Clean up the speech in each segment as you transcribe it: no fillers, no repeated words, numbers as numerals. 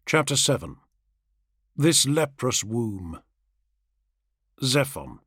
Chapter 7. This Leprous Womb. Zephon.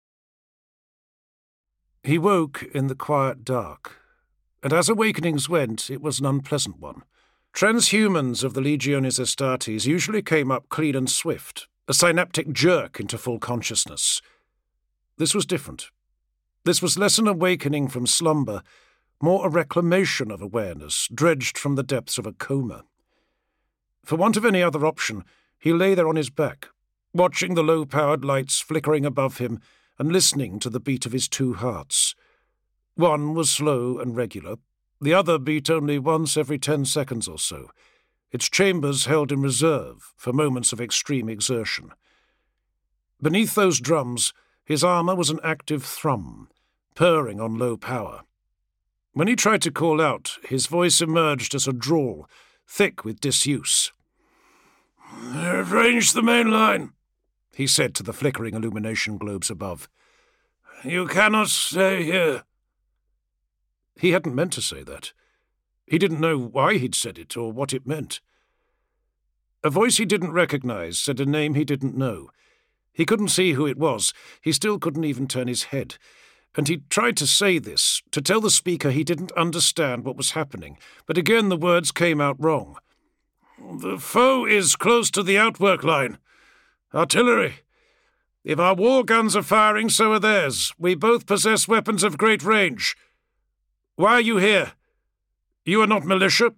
He woke in the quiet dark, and as awakenings went, it was an unpleasant one. Transhumans of the Legiones Astartes usually came up clean and swift, a synaptic jerk into full consciousness. This was different. This was less an awakening from slumber, more a reclamation of awareness, dredged from the depths of a coma. For want of any other option, he lay there on his back, watching the low-powered lights flickering above him and listening to the beat of his two hearts. One was slow and regular, the other beat only once every 10 seconds or so, its chambers held in reserve for moments of extreme exertion. Beneath those drums, his armour was an active thrum, purring on low power. When he tried to call out, his voice emerged as a drawl, thick with disuse. "They've ranged the main line," he said to the flickering illumination globes above. "You cannot stay here." He hadn't meant to say that. He didn't know why he'd said it or what it meant. A voice he didn't recognize said a name he didn't know. He couldn't see who it was. He still couldn't even turn his head. And he tried to say this, to tell the speaker he didn't understand what was happening, but again the words came out wrong. "The foe is close to the outwork line. Artillery. If our war guns are firing, so are theirs. We both possess weapons of great range. Why are you here? You are not militia?"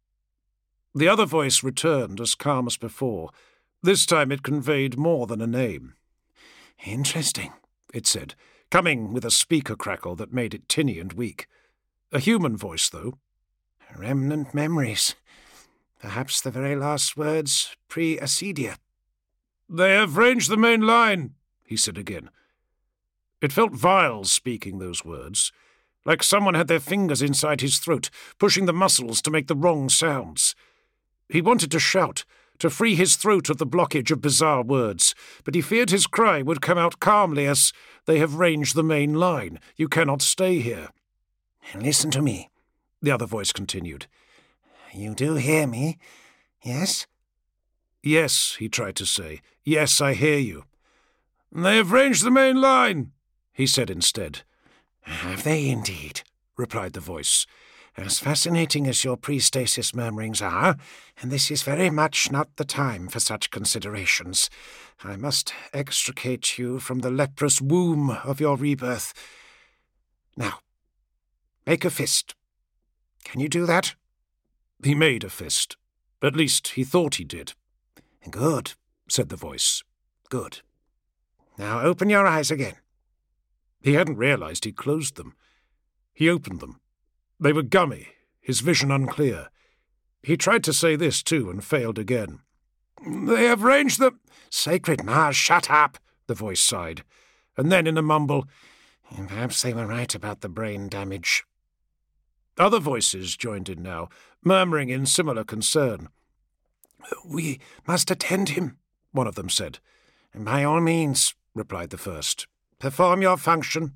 The other voice returned, as calm as before. This time it conveyed more than a name. "Interesting," it said, coming with a speaker crackle that made it tinny and weak. A human voice, though. "Remnant memories. Perhaps the very last words pre-Acedia." "They have ranged the main line," he said again. It felt vile speaking those words, like someone had their fingers inside his throat, pushing the muscles to make the wrong sounds. He wanted to shout, to free his throat of the blockage of bizarre words, but he feared his cry would come out calmly as, "They have ranged the main line. You cannot stay here." "Listen to me," the other voice continued. "You do hear me, yes?" "Yes," he tried to say. "Yes, I hear you." "They have ranged the main line," he said instead. "Have they indeed?" replied the voice. "As fascinating as your pre-stasis murmurings are, and this is very much not the time for such considerations. I must extricate you from the leprous womb of your rebirth. Now, make a fist. Can you do that?" He made a fist. At least he thought he did. "Good," said the voice. "Good. Now open your eyes again." He hadn't realized he'd closed them. He opened them. They were gummy, his vision unclear. He tried to say this too and failed again. "They have ranged the—" "Sacred Mars, shut up," the voice sighed. And then in a mumble, "Perhaps they were right about the brain damage." Other voices joined in now, murmuring in similar concern. "We must attend him," one of them said. "By all means," replied the first. "Perform your function."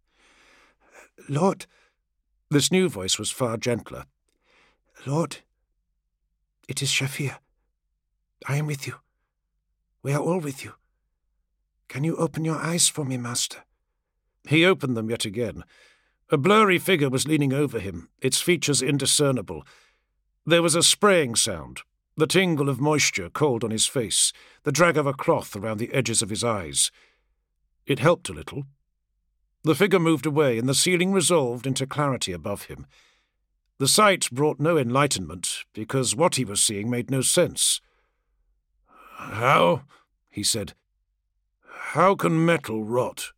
"Lord," this new voice was far gentler. "Lord, it is Shafir. I am with you. We are all with you. Can you open your eyes for me, Master?" He opened them yet again. A blurry figure was leaning over him, its features indiscernible. There was a spraying sound, the tingle of moisture cold on his face, the drag of a cloth around the edges of his eyes. It helped a little. The figure moved away, and the ceiling resolved into clarity above him. The sight brought no enlightenment, because what he was seeing made no sense. "How?" he said. "How can metal rot?"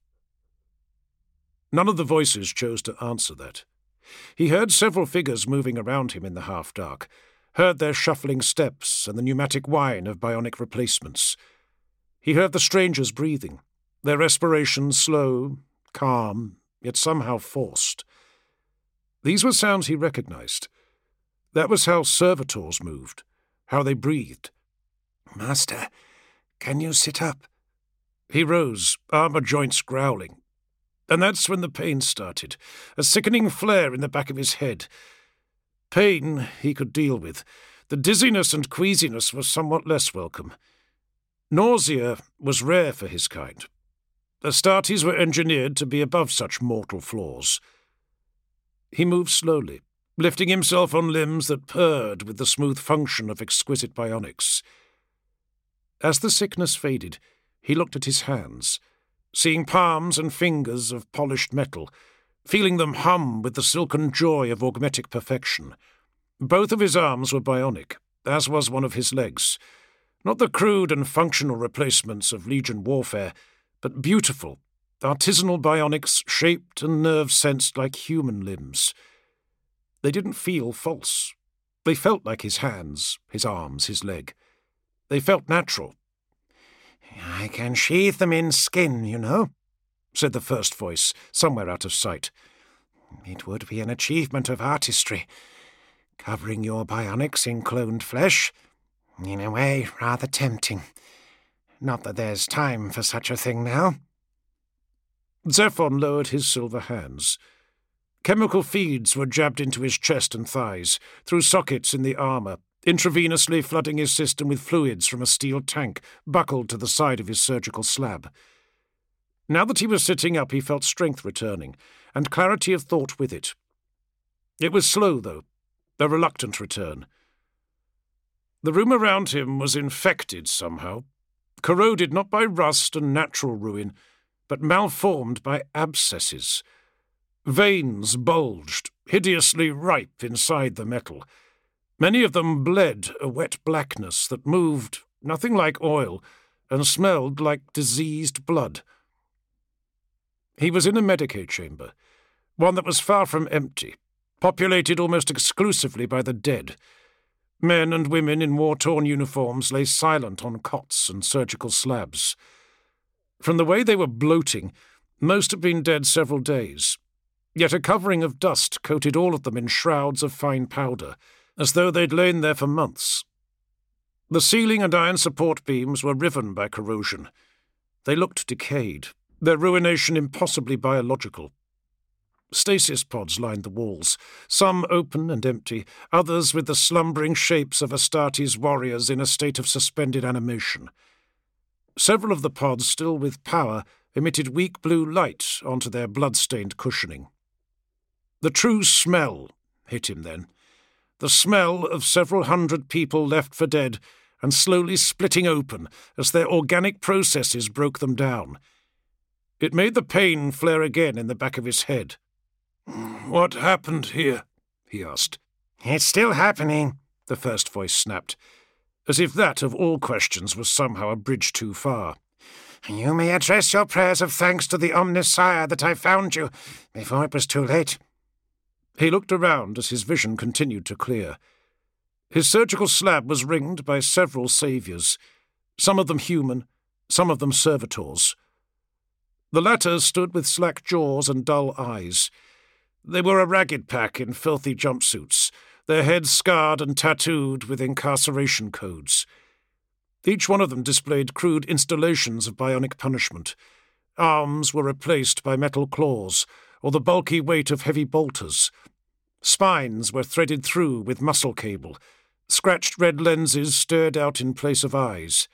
None of the voices chose to answer that. He heard several figures moving around him in the half-dark, heard their shuffling steps and the pneumatic whine of bionic replacements. He heard the strangers breathing, their respiration slow, calm, yet somehow forced. These were sounds he recognized. That was how servitors moved, how they breathed. "Master, can you sit up?" He rose, armor joints growling. And that's when the pain started, a sickening flare in the back of his head. Pain he could deal with. The dizziness and queasiness were somewhat less welcome. Nausea was rare for his kind. Astartes were engineered to be above such mortal flaws. He moved slowly, lifting himself on limbs that purred with the smooth function of exquisite bionics. As the sickness faded, he looked at his hands, seeing palms and fingers of polished metal, feeling them hum with the silken joy of augmetic perfection. Both of his arms were bionic, as was one of his legs. Not the crude and functional replacements of Legion warfare, but beautiful, artisanal bionics shaped and nerve-sensed like human limbs. They didn't feel false. They felt like his hands, his arms, his leg. They felt natural. "I can sheathe them in skin, you know," said the first voice, somewhere out of sight. "It would be an achievement of artistry. Covering your bionics in cloned flesh, in a way rather tempting. Not that there's time for such a thing now." Zephon lowered his silver hands. Chemical feeds were jabbed into his chest and thighs, through sockets in the armour, intravenously flooding his system with fluids from a steel tank buckled to the side of his surgical slab. Now that he was sitting up, he felt strength returning, and clarity of thought with it. It was slow, though, a reluctant return. The room around him was infected somehow, corroded not by rust and natural ruin, but malformed by abscesses. Veins bulged, hideously ripe inside the metal. Many of them bled a wet blackness that moved nothing like oil and smelled like diseased blood. He was in a Medicae chamber, one that was far from empty, populated almost exclusively by the dead. Men and women in war-torn uniforms lay silent on cots and surgical slabs. From the way they were bloating, most had been dead several days, yet a covering of dust coated all of them in shrouds of fine powder, as though they'd lain there for months. The ceiling and iron support beams were riven by corrosion. They looked decayed, their ruination impossibly biological. Stasis pods lined the walls, some open and empty, others with the slumbering shapes of Astartes' warriors in a state of suspended animation. Several of the pods, still with power, emitted weak blue light onto their blood-stained cushioning. The true smell hit him then. The smell of several hundred people left for dead and slowly splitting open as their organic processes broke them down. It made the pain flare again in the back of his head. "What happened here?" he asked. "It's still happening," the first voice snapped, as if that of all questions was somehow a bridge too far. "You may address your prayers of thanks to the Omnissiah that I found you before it was too late." He looked around as his vision continued to clear. His surgical slab was ringed by several saviours, some of them human, some of them servitors. The latter stood with slack jaws and dull eyes. They were a ragged pack in filthy jumpsuits, their heads scarred and tattooed with incarceration codes. Each one of them displayed crude installations of bionic punishment. Arms were replaced by metal claws, or the bulky weight of heavy bolters. Spines were threaded through with muscle cable. Scratched red lenses stared out in place of eyes.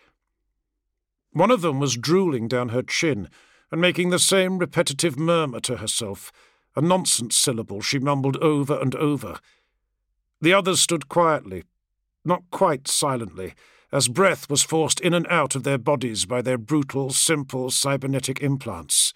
One of them was drooling down her chin and making the same repetitive murmur to herself, a nonsense syllable she mumbled over and over. The others stood quietly, not quite silently, as breath was forced in and out of their bodies by their brutal, simple cybernetic implants.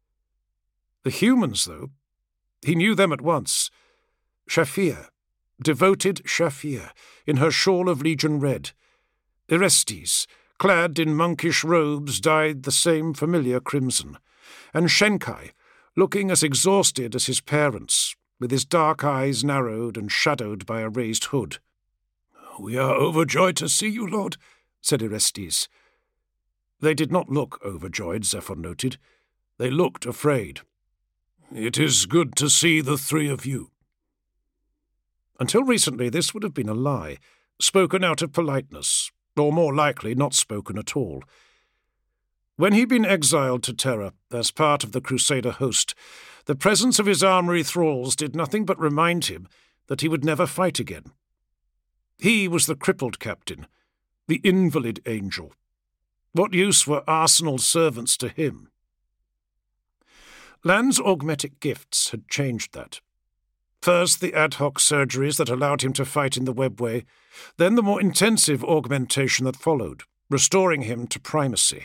The humans, though, he knew them at once. Shafir, devoted Shafir, in her shawl of Legion red. Orestes, clad in monkish robes dyed the same familiar crimson. And Shenkai, looking as exhausted as his parents, with his dark eyes narrowed and shadowed by a raised hood. "We are overjoyed to see you, Lord," said Orestes. They did not look overjoyed, Zephon noted. They looked afraid. "It is good to see the three of you." Until recently, this would have been a lie, spoken out of politeness, or more likely not spoken at all. When he'd been exiled to Terra as part of the Crusader host, the presence of his armory thralls did nothing but remind him that he would never fight again. He was the crippled captain, the invalid angel. What use were Arsenal's servants to him? Land's augmetic gifts had changed that. First, the ad hoc surgeries that allowed him to fight in the webway, then the more intensive augmentation that followed, restoring him to primacy.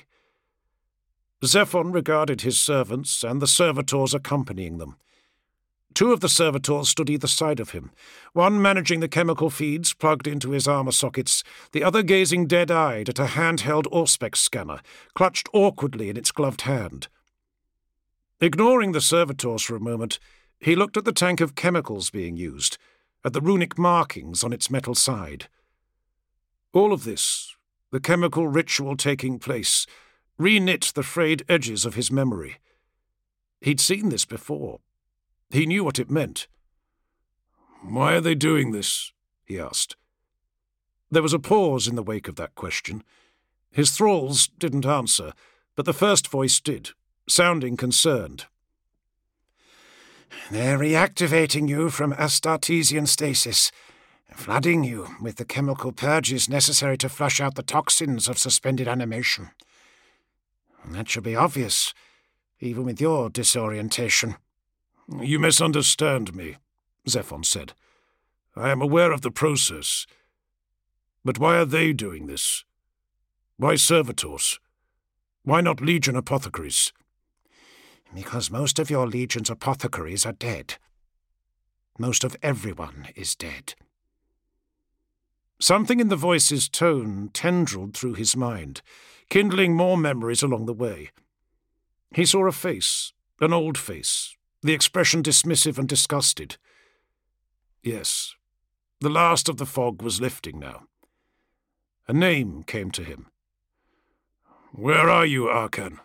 Zephon regarded his servants and the servitors accompanying them. Two of the servitors stood either side of him, one managing the chemical feeds plugged into his armor sockets, the other gazing dead-eyed at a handheld Auspex scanner, clutched awkwardly in its gloved hand. Ignoring the servitors for a moment, he looked at the tank of chemicals being used, at the runic markings on its metal side. All of this, the chemical ritual taking place, re-knit the frayed edges of his memory. He'd seen this before. He knew what it meant. "Why are they doing this?" he asked. There was a pause in the wake of that question. His thralls didn't answer, but the first voice did, sounding concerned. "They're reactivating you from Astartesian stasis, flooding you with the chemical purges necessary to flush out the toxins of suspended animation. That should be obvious, even with your disorientation." "You misunderstand me," Zephon said. "I am aware of the process. But why are they doing this? Why servitors? Why not Legion apothecaries?" "Because most of your Legion's apothecaries are dead. Most of everyone is dead." Something in the voice's tone tendrilled through his mind, kindling more memories along the way. He saw a face, an old face, the expression dismissive and disgusted. Yes, the last of the fog was lifting now. A name came to him. "Where are you, Arkan?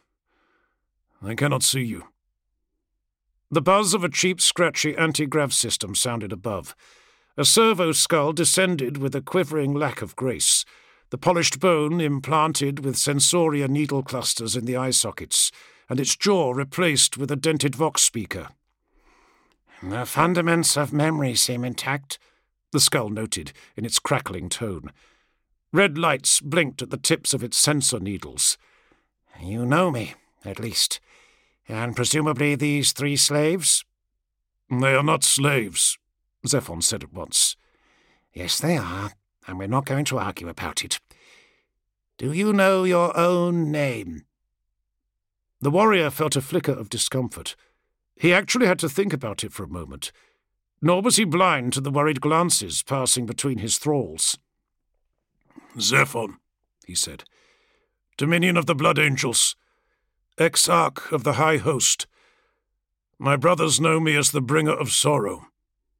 I cannot see you." The buzz of a cheap, scratchy anti-grav system sounded above. A servo skull descended with a quivering lack of grace, the polished bone implanted with sensoria needle clusters in the eye sockets, and its jaw replaced with a dented vox speaker. "The fundaments of memory seem intact," the skull noted in its crackling tone. Red lights blinked at the tips of its sensor needles. "You know me, at least. And presumably these 3 slaves?" "They are not slaves," Zephon said at once. "Yes, they are, and we're not going to argue about it. Do you know your own name?" The warrior felt a flicker of discomfort. He actually had to think about it for a moment. Nor was he blind to the worried glances passing between his thralls. "Zephon," he said. "Dominion of the Blood Angels. Exarch of the High Host. My brothers know me as the Bringer of Sorrow."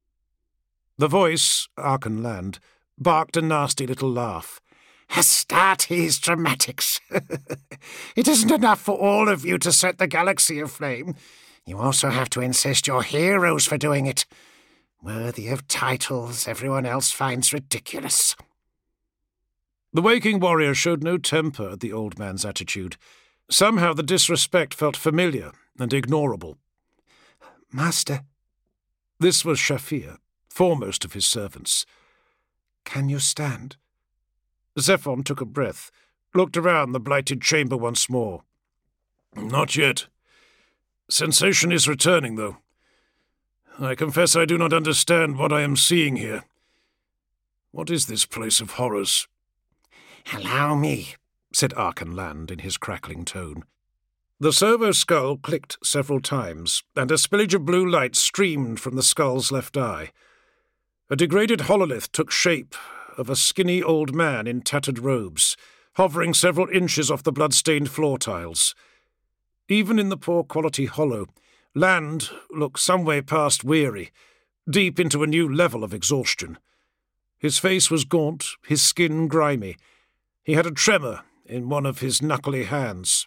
The voice, Arkan Land, barked a nasty little laugh. "Astartes dramatics. It isn't enough for all of you to set the galaxy aflame. You also have to insist you're heroes for doing it, worthy of titles everyone else finds ridiculous." The waking warrior showed no temper at the old man's attitude. Somehow the disrespect felt familiar and ignorable. "Master." This was Shafir, foremost of his servants. "Can you stand?" Zephon took a breath, looked around the blighted chamber once more. "Not yet. Sensation is returning, though. I confess I do not understand what I am seeing here. What is this place of horrors?" "Allow me," said Arkan Land in his crackling tone. The servo skull clicked several times, and a spillage of blue light streamed from the skull's left eye. A degraded hololith took shape of a skinny old man in tattered robes, hovering several inches off the blood-stained floor tiles. Even in the poor-quality hollow, Land looked some way past weary, deep into a new level of exhaustion. His face was gaunt, his skin grimy. He had a tremor in one of his knuckly hands.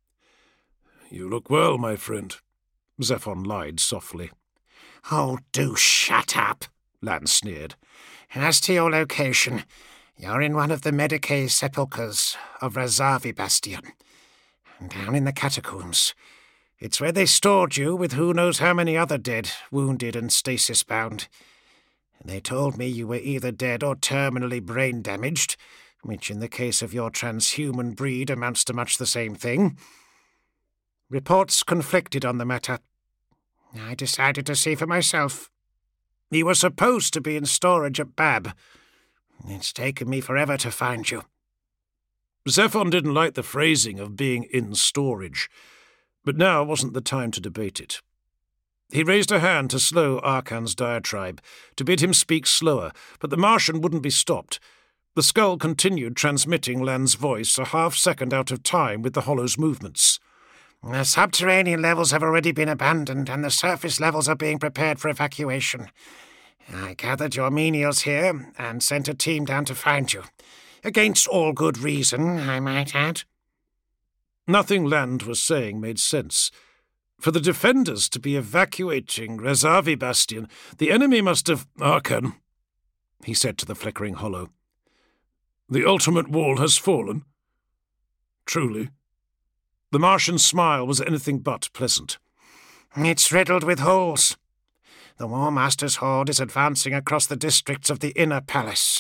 "You look well, my friend," Zephon lied softly. "Oh, do shut up," Land sneered. "As to your location, you're in one of the Medicae sepulchres of Razavi Bastion, down in the catacombs. It's where they stored you with who knows how many other dead, wounded and stasis-bound. They told me you were either dead or terminally brain damaged, which in the case of your transhuman breed amounts to much the same thing. Reports conflicted on the matter. I decided to see for myself. You were supposed to be in storage at Bab. It's taken me forever to find you. Zephon didn't like the phrasing of being in storage, but now wasn't the time to debate it. He raised a hand to slow Arkan's diatribe, to bid him speak slower, but the Martian wouldn't be stopped. The skull continued transmitting Lan's voice a half-second out of time with the Hollow's movements. The subterranean levels have already been abandoned, and the surface levels are being prepared for evacuation. I gathered your menials here and sent a team down to find you. Against all good reason, I might add. Nothing Land was saying made sense. For the defenders to be evacuating Rezavi Bastion, the enemy must have— Arkan, he said to the flickering Hollow. The ultimate wall has fallen. Truly. The Martian's smile was anything but pleasant. It's riddled with holes. The War Master's horde is advancing across the districts of the Inner Palace.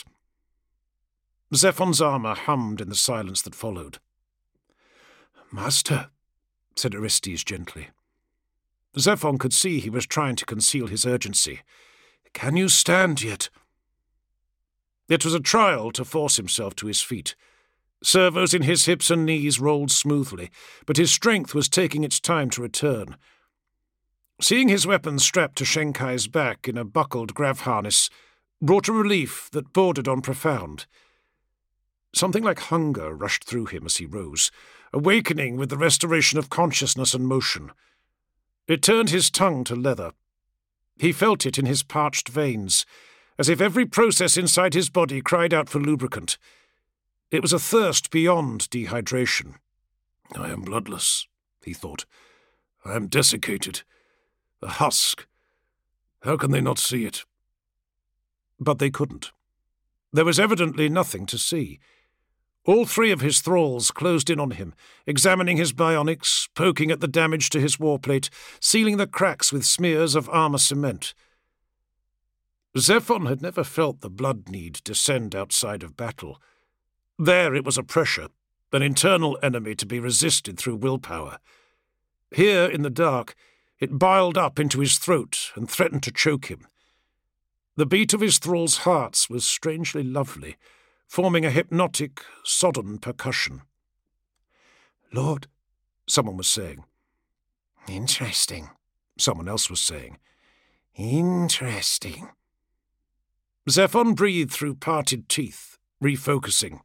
Zephon's armour hummed in the silence that followed. Master, said Orestes gently. Zephon could see he was trying to conceal his urgency. Can you stand yet? It was a trial to force himself to his feet. Servos in his hips and knees rolled smoothly, but his strength was taking its time to return. Seeing his weapon strapped to Shenkai's back in a buckled grav harness brought a relief that bordered on profound. Something like hunger rushed through him as he rose, awakening with the restoration of consciousness and motion. It turned his tongue to leather. He felt it in his parched veins, as if every process inside his body cried out for lubricant. It was a thirst beyond dehydration. I am bloodless, he thought. I am desiccated. A husk. How can they not see it? But they couldn't. There was evidently nothing to see. All three of his thralls closed in on him, examining his bionics, poking at the damage to his warplate, sealing the cracks with smears of armour cement. Zephon had never felt the blood need descend outside of battle. There it was a pressure, an internal enemy to be resisted through willpower. Here, in the dark, it biled up into his throat and threatened to choke him. The beat of his thralls' hearts was strangely lovely, forming a hypnotic, sodden percussion. Lord, someone was saying. Interesting, someone else was saying. Interesting. Zephon breathed through parted teeth, refocusing.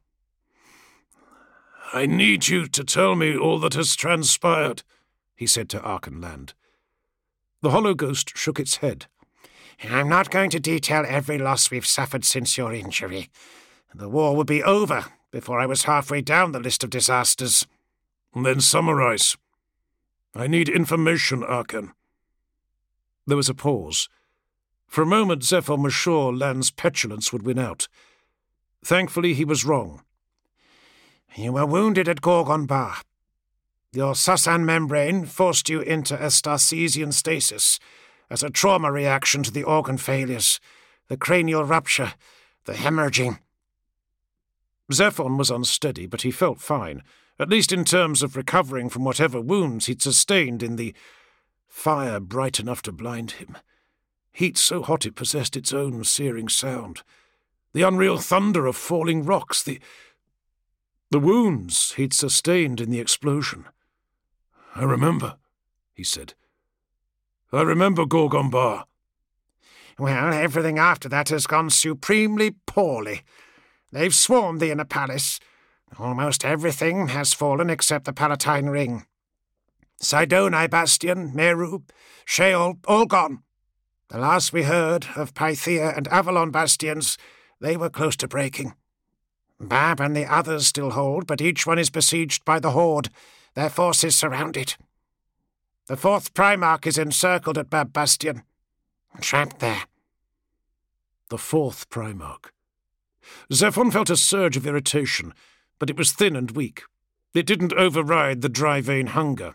I need you to tell me all that has transpired, he said to Arkan Land. The Hollow Ghost shook its head. I'm not going to detail every loss we've suffered since your injury. The war would be over before I was halfway down the list of disasters. Then summarize. I need information, Arkan. There was a pause. For a moment, Zephon was sure Land's petulance would win out. Thankfully, he was wrong. You were wounded at Gorgon Bar. Your Susan membrane forced you into a Starcesian stasis as a trauma reaction to the organ failures, the cranial rupture, the hemorrhaging. Zephon was unsteady, but he felt fine, at least in terms of recovering from whatever wounds he'd sustained in the fire bright enough to blind him. Heat so hot it possessed its own searing sound. The unreal thunder of falling rocks, the wounds he'd sustained in the explosion. I remember, he said. I remember Gorgon Bar. Well, everything after that has gone supremely poorly. They've swarmed the Inner Palace. Almost everything has fallen except the Palatine Ring. Sidoni Bastion, Meru, Sheol, all gone. The last we heard of Pythia and Avalon Bastions, they were close to breaking. Bab and the others still hold, but each one is besieged by the Horde, their forces surrounded. The 4th Primarch is encircled at Bab Bastion, trapped there. The 4th Primarch. Zephon felt a surge of irritation, but it was thin and weak. It didn't override the dry vein hunger.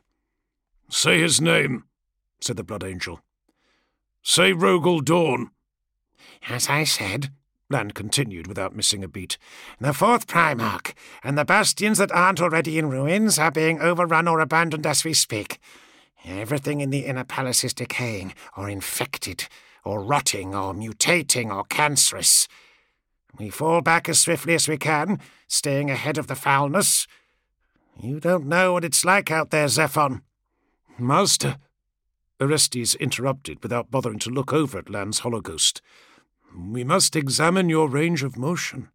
Say his name, said the Blood Angel. Say Rogel Dawn. As I said, Land continued without missing a beat, the fourth Primarch, and the bastions that aren't already in ruins are being overrun or abandoned as we speak. Everything in the inner palace is decaying, or infected, or rotting, or mutating, or cancerous. We fall back as swiftly as we can, staying ahead of the foulness. You don't know what it's like out there, Zephon. Master, Orestes interrupted without bothering to look over at Land's hologhost. We must examine your range of motion.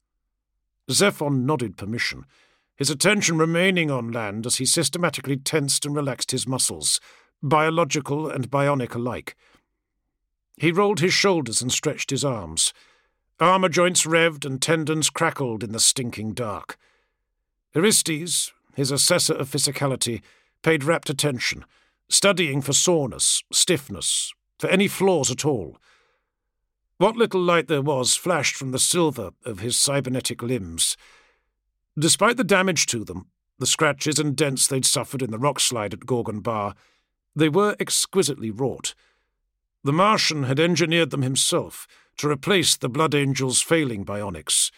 Zephon nodded permission, his attention remaining on Land as he systematically tensed and relaxed his muscles, biological and bionic alike. He rolled his shoulders and stretched his arms. Armour joints revved and tendons crackled in the stinking dark. Orestes, his assessor of physicality, paid rapt attention, studying for soreness, stiffness, for any flaws at all. What little light there was flashed from the silver of his cybernetic limbs. Despite the damage to them, the scratches and dents they'd suffered in the rock slide at Gorgon Bar, they were exquisitely wrought. The Martian had engineered them himself to replace the Blood Angel's failing bionics.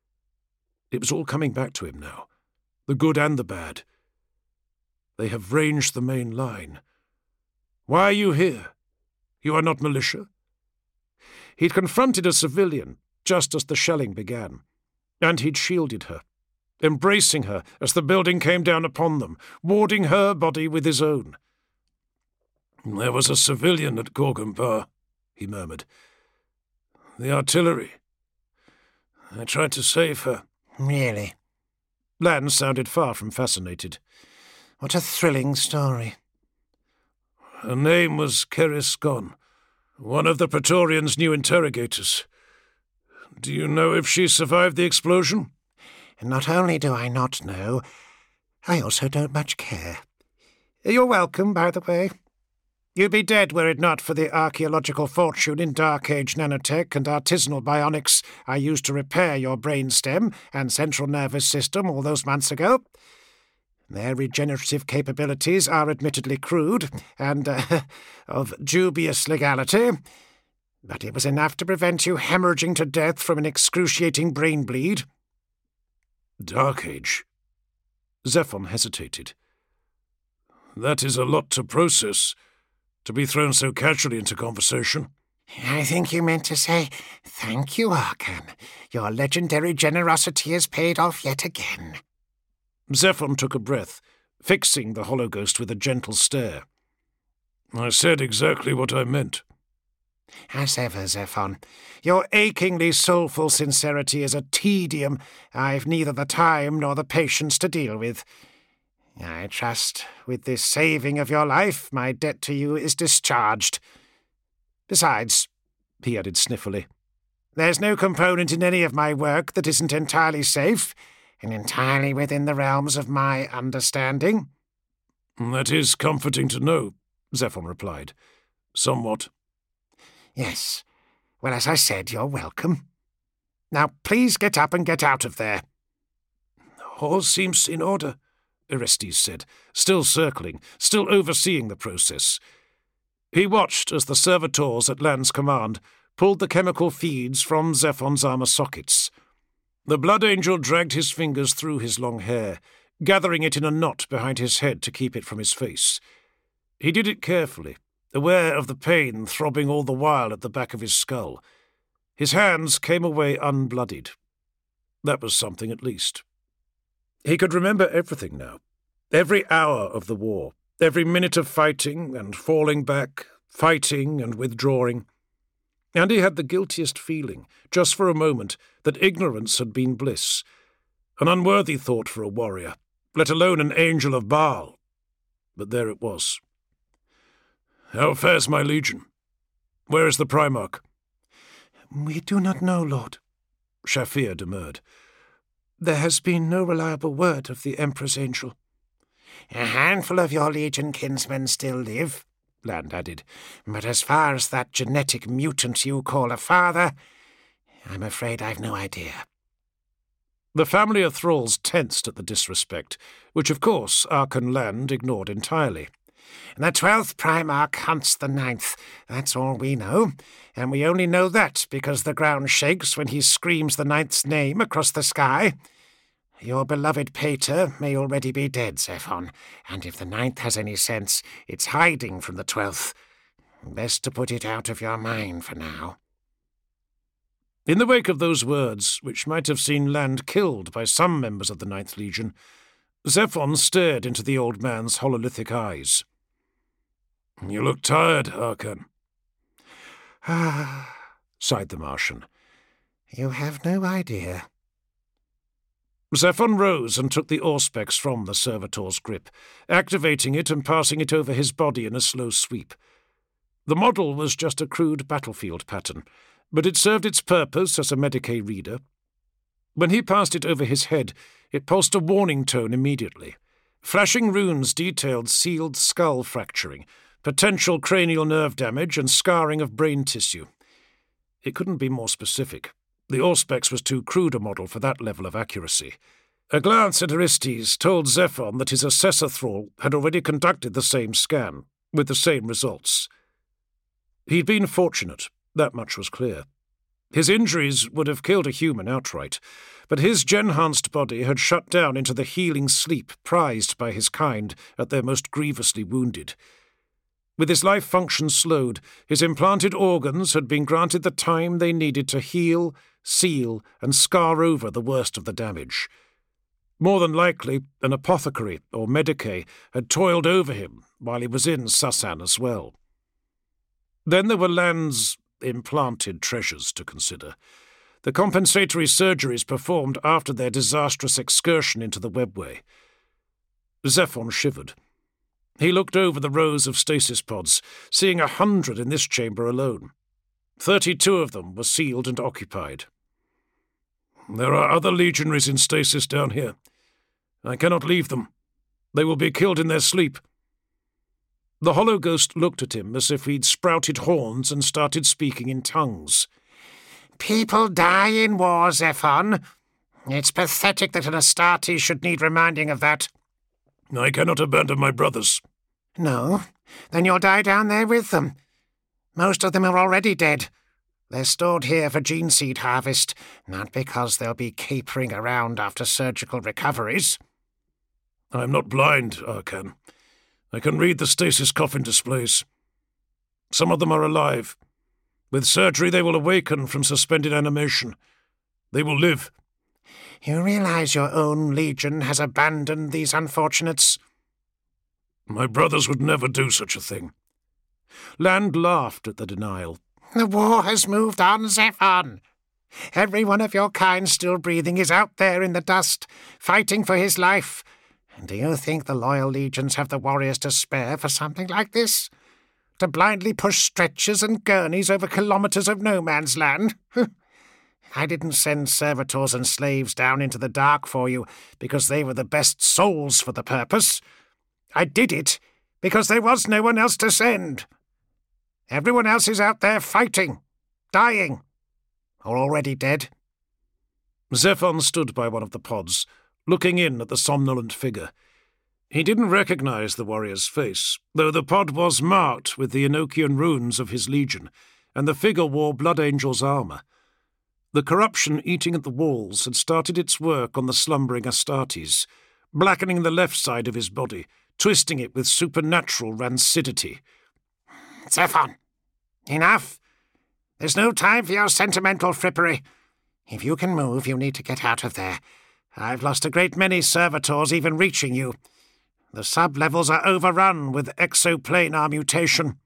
It was all coming back to him now, the good and the bad. They have ranged the main line. Why are you here? You are not militia? He'd confronted a civilian just as the shelling began, and he'd shielded her, embracing her as the building came down upon them, warding her body with his own. There was a civilian at Gorgon Bar, he murmured. The artillery. I tried to save her. Really? Land sounded far from fascinated. What a thrilling story. Her name was Keris Gon, one of the Praetorians' new interrogators. Do you know if she survived the explosion? Not only do I not know, I also don't much care. You're welcome, by the way. You'd be dead were it not for the archaeological fortune in Dark Age nanotech and artisanal bionics I used to repair your brainstem and central nervous system all those months ago. Their regenerative capabilities are admittedly crude and of dubious legality, but it was enough to prevent you hemorrhaging to death from an excruciating brain bleed. Dark Age. Zephon hesitated. That is a lot to process, to be thrown so casually into conversation. I think you meant to say, thank you, Arkham. Your legendary generosity has paid off yet again. Zephon took a breath, fixing the hologhost with a gentle stare. I said exactly what I meant. As ever, Zephon, your achingly soulful sincerity is a tedium I've neither the time nor the patience to deal with. I trust with this saving of your life my debt to you is discharged. Besides, he added sniffily, there's no component in any of my work that isn't entirely safe and entirely within the realms of my understanding. That is comforting to know, Zephon replied. Somewhat. Yes. Well, as I said, you're welcome. Now, please get up and get out of there. All seems in order, Orestes said, still circling, still overseeing the process. He watched as the servitors at Land's command pulled the chemical feeds from Zephon's armour sockets. The Blood Angel dragged his fingers through his long hair, gathering it in a knot behind his head to keep it from his face. He did it carefully, aware of the pain throbbing all the while at the back of his skull. His hands came away unbloodied. That was something at least. He could remember everything now. Every hour of the war, every minute of fighting and falling back, fighting and withdrawing. And he had the guiltiest feeling, just for a moment, that ignorance had been bliss. An unworthy thought for a warrior, let alone an angel of Baal. But there it was. How fares my legion? Where is the Primarch? We do not know, Lord. Shafir demurred. There has been no reliable word of the Emperor's angel. A handful of your legion kinsmen still live, Land added, but as far as that genetic mutant you call a father, I'm afraid I've no idea. The family of thralls tensed at the disrespect, which of course Arkan Land ignored entirely. The 12th Primarch hunts the 9th. That's all we know. And we only know that because the ground shakes when he screams the 9th's name across the sky. Your beloved Pater may already be dead, Zephon, and if the 9th has any sense, it's hiding from the 12th. Best to put it out of your mind for now. In the wake of those words, which might have seen Land killed by some members of the 9th Legion, Zephon stared into the old man's hololithic eyes. "You look tired, Arkan." "Ah," sighed the Martian. "You have no idea." Zephon rose and took the Auspex from the servitor's grip, activating it and passing it over his body in a slow sweep. The model was just a crude battlefield pattern, but it served its purpose as a Medicae reader. When he passed it over his head, it pulsed a warning tone immediately. Flashing runes detailed sealed skull fracturing, potential cranial nerve damage, and scarring of brain tissue. It couldn't be more specific. The Auspex was too crude a model for that level of accuracy. A glance at Aristes told Zephon that his assessor thrall had already conducted the same scan, with the same results. He'd been fortunate, that much was clear. His injuries would have killed a human outright, but his genhanced body had shut down into the healing sleep prized by his kind at their most grievously wounded. With his life function slowed, his implanted organs had been granted the time they needed to heal, seal, and scar over the worst of the damage. More than likely, an apothecary or Medicae had toiled over him while he was in Sasan as well. Then there were Land's implanted treasures to consider. The compensatory surgeries performed after their disastrous excursion into the webway. Zephon shivered. He looked over the rows of stasis pods, seeing 100 in this chamber alone. 32 of them were sealed and occupied. "There are other legionaries in stasis down here. I cannot leave them. They will be killed in their sleep." The hollow ghost looked at him as if he'd sprouted horns and started speaking in tongues. "People die in war, Zephon. It's pathetic that an Astartes should need reminding of that." "I cannot abandon my brothers." "No? Then you'll die down there with them. Most of them are already dead. They're stored here for gene seed harvest, not because they'll be capering around after surgical recoveries." "I am not blind, Arkan. I can read the stasis coffin displays. Some of them are alive. With surgery they will awaken from suspended animation. They will live." "You realize your own legion has abandoned these unfortunates?" "My brothers would never do such a thing." Land laughed at the denial. "The war has moved on, Zephon. Every one of your kind still breathing is out there in the dust, fighting for his life. And do you think the loyal legions have the warriors to spare for something like this? To blindly push stretchers and gurneys over kilometers of no man's land? I didn't send servitors and slaves down into the dark for you because they were the best souls for the purpose. I did it because there was no one else to send. Everyone else is out there fighting, dying, or already dead." Zephon stood by one of the pods, looking in at the somnolent figure. He didn't recognize the warrior's face, though the pod was marked with the Enochian runes of his legion, and the figure wore Blood Angel's armor. The corruption eating at the walls had started its work on the slumbering Astartes, blackening the left side of his body, twisting it with supernatural rancidity. "Zephon, enough. There's no time for your sentimental frippery. If you can move, you need to get out of there. I've lost a great many servitors even reaching you. The sub-levels are overrun with exoplanar mutation."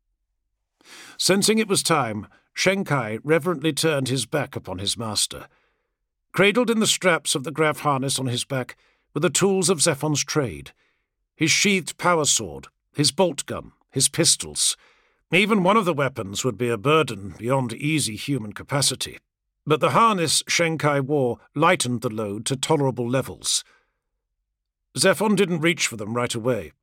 Sensing it was time, Shenkai reverently turned his back upon his master. Cradled in the straps of the grav harness on his back were the tools of Zephon's trade. His sheathed power sword, his bolt gun, his pistols. Even one of the weapons would be a burden beyond easy human capacity. But the harness Shenkai wore lightened the load to tolerable levels. Zephon didn't reach for them right away.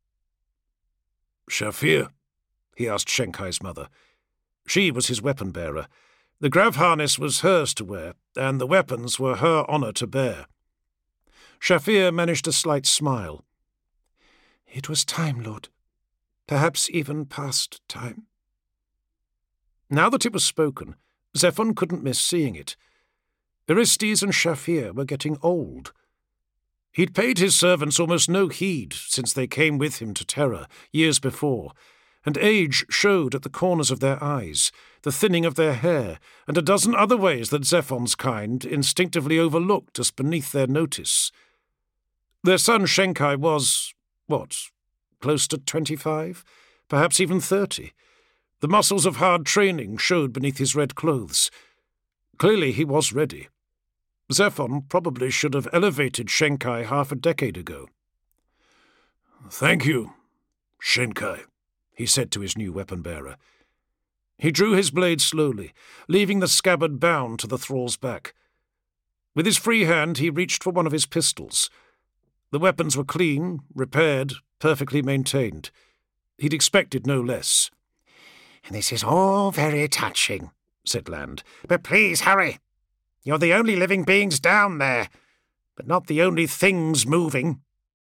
"Shafir?" he asked Shenkai's mother. She was his weapon-bearer. The grav harness was hers to wear, and the weapons were her honor to bear. Shafir managed a slight smile. "It was time, Lord. perhaps even past time. Now that it was spoken, Xephon couldn't miss seeing it. Orestes and Shafir were getting old. He'd paid his servants almost no heed since they came with him to Terra years before, and age showed at the corners of their eyes, the thinning of their hair, and a dozen other ways that Xephon's kind instinctively overlooked as beneath their notice. Their son Shenkai was, close to 25, perhaps even 30. The muscles of hard training showed beneath his red clothes. Clearly he was ready. Xephon probably should have elevated Shenkai half a decade ago. "Thank you, Shenkai," he said to his new weapon-bearer. He drew his blade slowly, leaving the scabbard bound to the thrall's back. With his free hand he reached for one of his pistols. The weapons were clean, repaired, perfectly maintained. He'd expected no less. "This is all very touching," said Land, "but please hurry. You're the only living beings down there, but not the only things moving."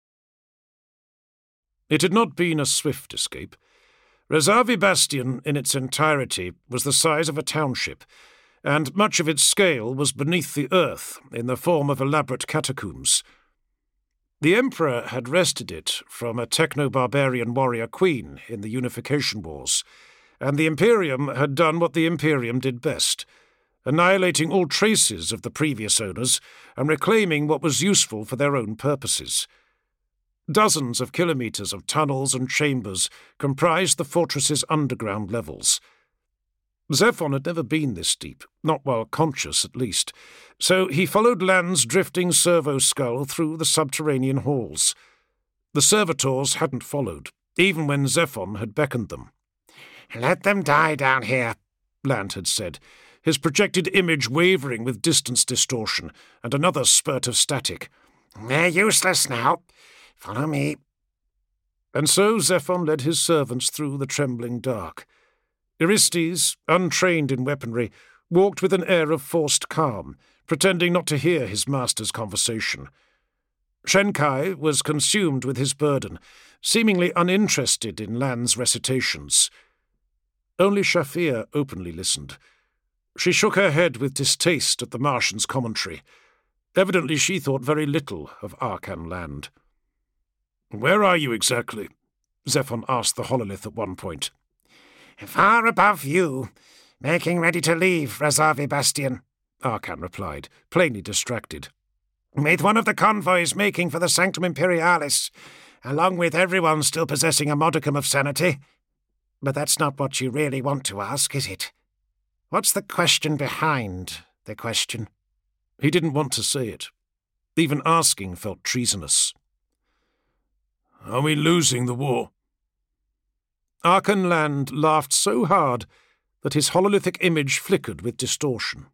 It had not been a swift escape. Rezavi Bastion in its entirety was the size of a township, and much of its scale was beneath the earth in the form of elaborate catacombs. The Emperor had wrested it from a techno-barbarian warrior queen in the Unification Wars, and the Imperium had done what the Imperium did best, annihilating all traces of the previous owners and reclaiming what was useful for their own purposes. Dozens of kilometres of tunnels and chambers comprised the fortress's underground levels. Xephon had never been this deep, not while conscious at least, so he followed Land's drifting servo-skull through the subterranean halls. The servitors hadn't followed, even when Xephon had beckoned them. "Let them die down here," Land had said, his projected image wavering with distance distortion and another spurt of static. "They're useless now. Follow me." And so Xephon led his servants through the trembling dark. Orestes, untrained in weaponry, walked with an air of forced calm, pretending not to hear his master's conversation. Shenkai was consumed with his burden, seemingly uninterested in Land's recitations. Only Shafir openly listened. She shook her head with distaste at the Martian's commentary. Evidently she thought very little of Arkan Land. "Where are you exactly?" Xephon asked the hololith at one point. "Far above you, making ready to leave Rezavi Bastion," Arkan replied, plainly distracted. "With one of the convoys making for the Sanctum Imperialis, along with everyone still possessing a modicum of sanity. But that's not what you really want to ask, is it? What's the question behind the question?" He didn't want to say it. Even asking felt treasonous. "Are we losing the war?" Arkan Land laughed so hard that his hololithic image flickered with distortion.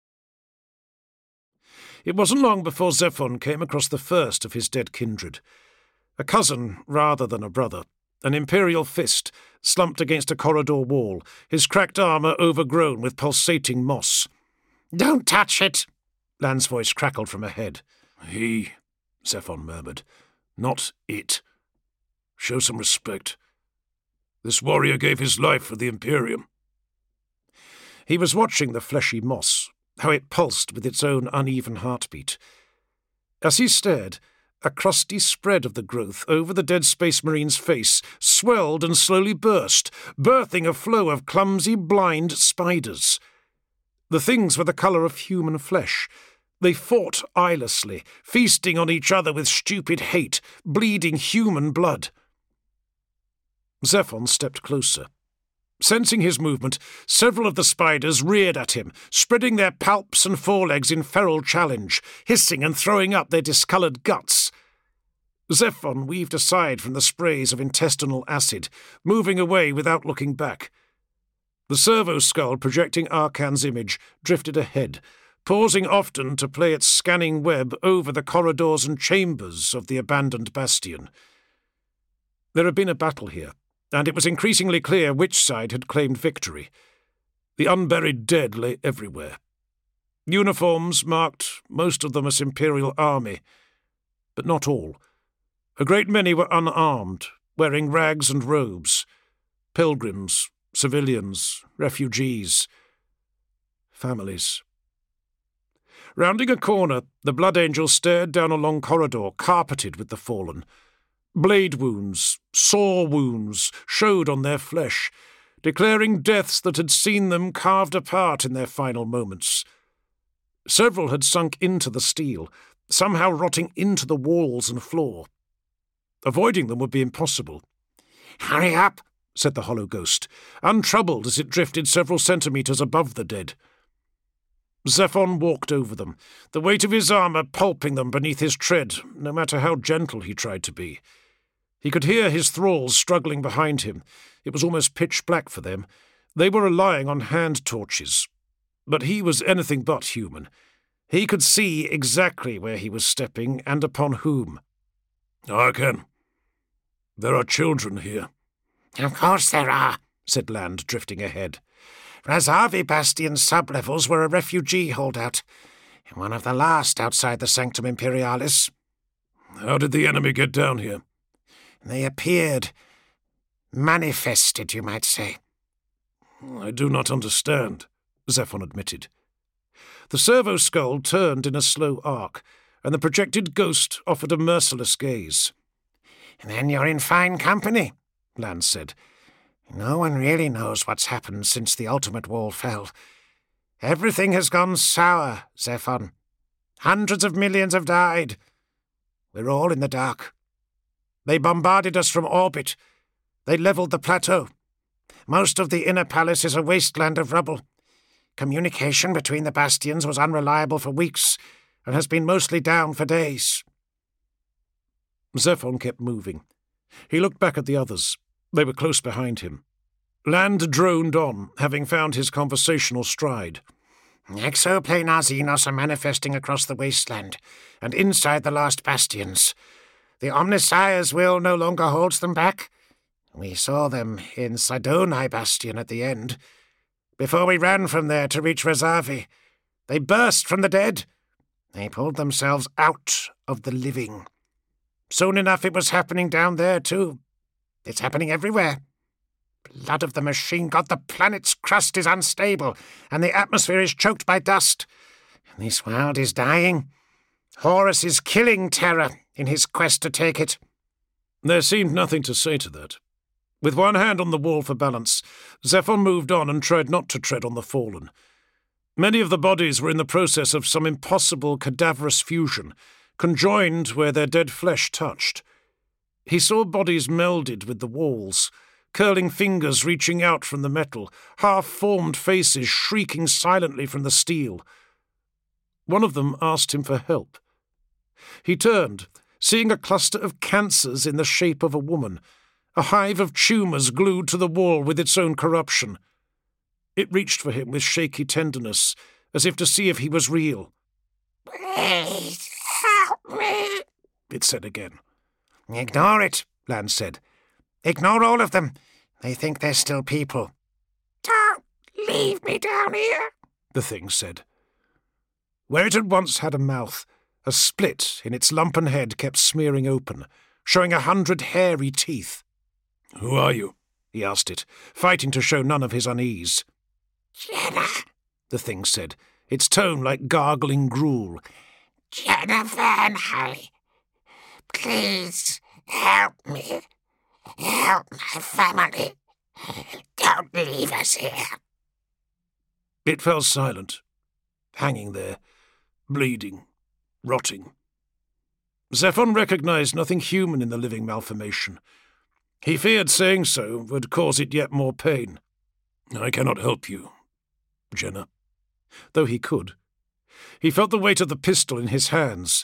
It wasn't long before Xephon came across the first of his dead kindred. A cousin rather than a brother, an imperial fist, slumped against a corridor wall, his cracked armour overgrown with pulsating moss. "Don't touch it!" Land's voice crackled from ahead. "He," Xephon murmured, "not it. Show some respect. This warrior gave his life for the Imperium." He was watching the fleshy moss, how it pulsed with its own uneven heartbeat. As he stared, a crusty spread of the growth over the dead Space Marine's face swelled and slowly burst, birthing a flow of clumsy, blind spiders. The things were the colour of human flesh. They fought eyelessly, feasting on each other with stupid hate, bleeding human blood. Xephon stepped closer. Sensing his movement, several of the spiders reared at him, spreading their palps and forelegs in feral challenge, hissing and throwing up their discoloured guts. Xephon weaved aside from the sprays of intestinal acid, moving away without looking back. The servo-skull projecting Arkan's image drifted ahead, pausing often to play its scanning web over the corridors and chambers of the abandoned bastion. There had been a battle here, and it was increasingly clear which side had claimed victory. The unburied dead lay everywhere. Uniforms marked most of them as Imperial Army, but not all. A great many were unarmed, wearing rags and robes. Pilgrims, civilians, refugees, families. Rounding a corner, the Blood Angel stared down a long corridor carpeted with the fallen. Blade wounds, sore wounds, showed on their flesh, declaring deaths that had seen them carved apart in their final moments. Several had sunk into the steel, somehow rotting into the walls and floor. Avoiding them would be impossible. "Hurry up," said the hollow ghost, untroubled as it drifted several centimetres above the dead. Zephon walked over them, the weight of his armour pulping them beneath his tread, no matter how gentle he tried to be. He could hear his thralls struggling behind him. It was almost pitch black for them. They were relying on hand torches. But he was anything but human. He could see exactly where he was stepping and upon whom. "Arkan, there are children here." "Of course there are," said Land, drifting ahead. "Razavi Bastion's sublevels were a refugee holdout, one of the last outside the Sanctum Imperialis." "How did the enemy get down here?" "They appeared. Manifested, you might say." "I do not understand," Zephon admitted. The servo skull turned in a slow arc, and the projected ghost offered a merciless gaze. "Then you're in fine company," Land said. "No one really knows what's happened since the ultimate wall fell. Everything has gone sour, Zephon. Hundreds of millions have died. We're all in the dark. They bombarded us from orbit. They leveled the plateau. Most of the inner palace is a wasteland of rubble. Communication between the bastions was unreliable for weeks and has been mostly down for days." Zephon kept moving. He looked back at the others. They were close behind him. Land droned on, having found his conversational stride. "Exoplanar Xenos are manifesting across the wasteland and inside the last bastions. The Omnissiah's will no longer holds them back. We saw them in Sidonai Bastion at the end. Before we ran from there to reach Razavi, they burst from the dead. They pulled themselves out of the living. Soon enough it was happening down there too. It's happening everywhere. Blood of the machine god, the planet's crust is unstable, and the atmosphere is choked by dust. This world is dying. Horus is killing Terra in his quest to take it." There seemed nothing to say to that. With one hand on the wall for balance, Zephon moved on and tried not to tread on the fallen. Many of the bodies were in the process of some impossible cadaverous fusion, conjoined where their dead flesh touched. He saw bodies melded with the walls, curling fingers reaching out from the metal, half-formed faces shrieking silently from the steel. One of them asked him for help. He turned, seeing a cluster of cancers in the shape of a woman, a hive of tumours glued to the wall with its own corruption. It reached for him with shaky tenderness, as if to see if he was real. "Please help me," it said again. "Ignore it," Land said. "Ignore all of them. They think they're still people." "Don't leave me down here," the thing said. Where it had once had a mouth, a split in its lumpen head kept smearing open, showing 100 hairy teeth. "Who are you?" he asked it, fighting to show none of his unease. "Jenna," the thing said, its tone like gargling gruel. "Jenna Van Hally. Please help me. Help my family. Don't leave us here." It fell silent, hanging there, bleeding, rotting. Zephon recognized nothing human in the living malformation. He feared saying so would cause it yet more pain. "I cannot help you, Jenna." Though he could. He felt the weight of the pistol in his hands.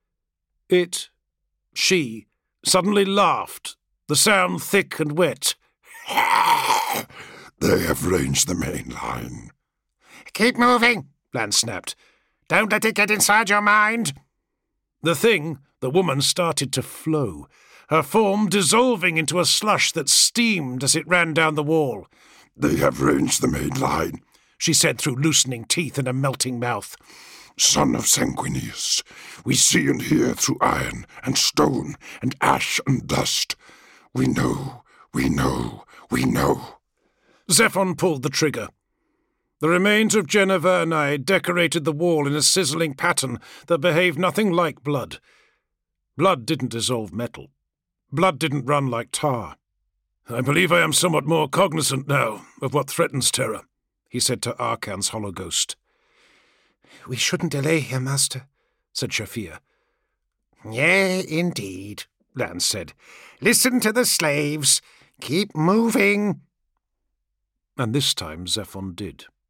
She, suddenly laughed, the sound thick and wet. "They have ranged the main line." "Keep moving," Land snapped. "Don't let it get inside your mind." The woman, started to flow, her form dissolving into a slush that steamed as it ran down the wall. "They have ranged the main line," she said through loosening teeth and a melting mouth. "Son of Sanguinius, we see and hear through iron and stone and ash and dust. We know, We know. Zephon pulled the trigger. The remains of Jenna Vernae decorated the wall in a sizzling pattern that behaved nothing like blood. Blood didn't dissolve metal. Blood didn't run like tar. "I believe I am somewhat more cognizant now of what threatens Terra," he said to Arkan's hollow ghost. "We shouldn't delay here, Master," said Shafir. "Yea, indeed," Lance said. "Listen to the slaves. Keep moving." And this time Zephon did.